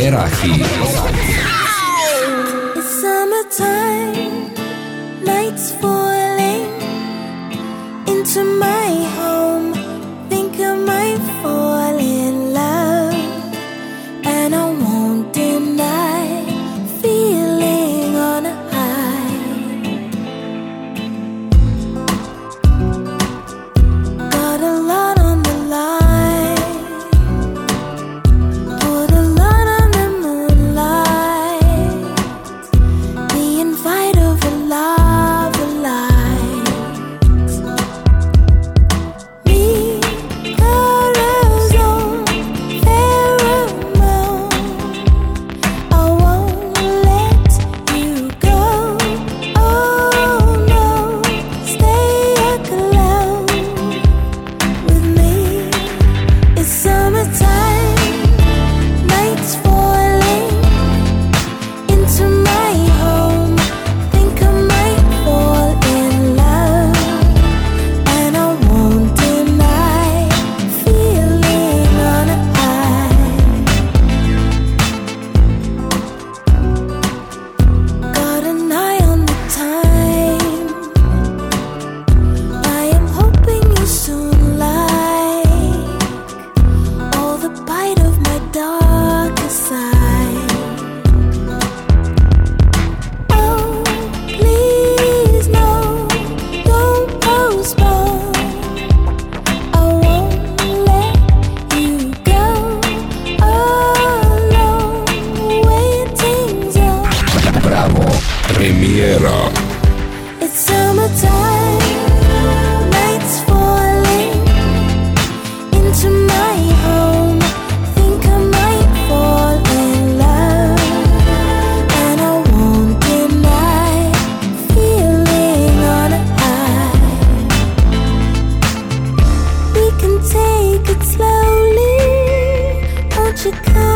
Erachi. It's summertime, nights falling into my home. Think I might fall in love, and I won't deny feeling on a high. Got a lot on the line, put a lot on the moonlight, the invite of a love light. Me, carousel, pheromone, I won't let you go. Oh no, stay aglow with me. It's summertime, nights falling into my home. Think I might fall in love, and I won't deny feeling on a high. Got an eye on the time, I am hoping you soon like all the bite of my darkest side. Oh, please no, don't postpone. I won't let you go alone. Waiting's on. Bravo, premiera. It's summertime, nights falling into my home. Think I might fall in love, and I won't deny feeling on a high. We can take it slowly, won't you come?